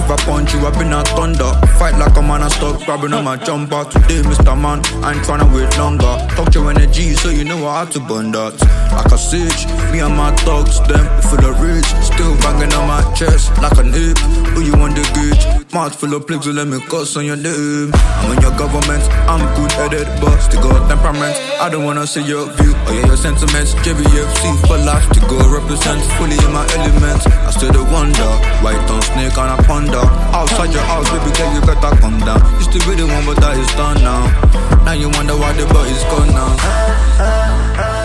If I punch you, I been a thunder. Fight like a man, I stop grabbing on my jumper. Today, Mr. Man, I ain't tryna wait longer. Talk your energy, so you know I had to burn that. Like a siege, me and my thugs, them full of rage. Still banging on my chest like an ape. Who you on the gauge? Mouth full of plagues, so let me cuss on your name. I'm in your government, I'm good-headed, but still got temperament. I don't wanna see your view or hear your sentiments. JVFC for life to go represent. Fully in my element, I still the wonder. White on snake and a panda. Outside your house, baby girl, you better come down. Used to be the one, but that is done now. Now you wonder why the boy is gone now.